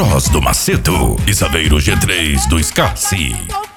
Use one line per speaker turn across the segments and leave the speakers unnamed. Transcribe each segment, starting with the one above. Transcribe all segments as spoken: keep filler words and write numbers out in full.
Bros do Macedo e Saveiro G três do Scarce.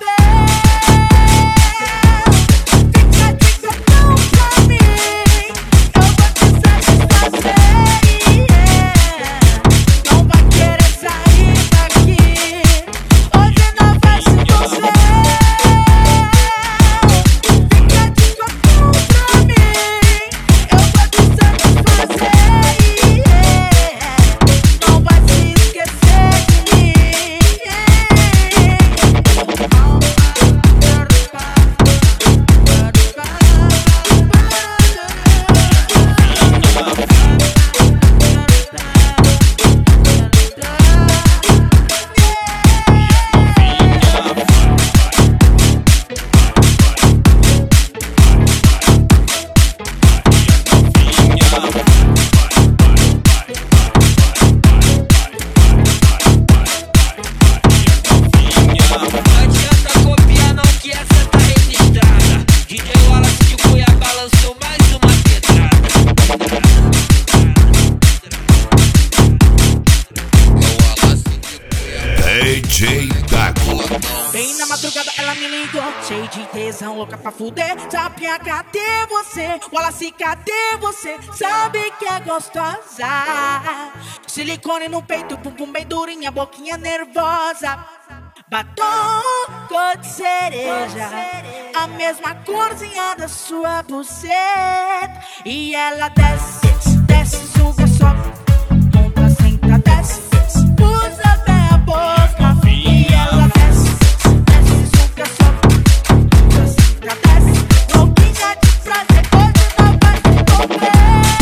D J Dago.
Bem na madrugada ela me ligou, cheio de tesão, louca pra fuder. Tapinha, cadê você? Wallace, cadê você? Sabe que é gostosa. Silicone no peito, bumbum bem durinha, boquinha nervosa. Batom cor de cereja, a mesma corzinha da sua buceta. E ela desce, desce, suga, sobe, monta, senta, desce, usa bem a boca. E ela desce, desce, suga, sobe, monta, senta, desce, louquinha de prazer, hoje não vai se comer.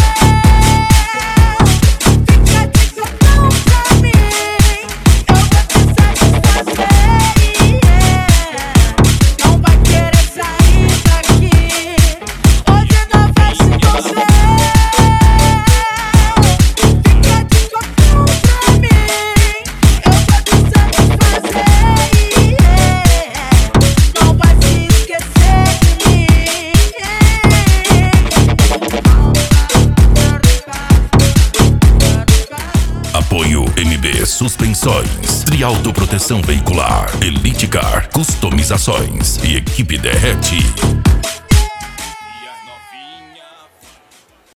Fica de cotão pra mim, eu vou te satisfazer. Não vai querer sair daqui, hoje não vai se comer. Fica de cotão pra mim, eu vou te satisfazer. Não vai se esquecer de mim.
Apoio M B Suspensões, Triauto Proteção Veicular, Elite Car Customizações e Equipe Derrete.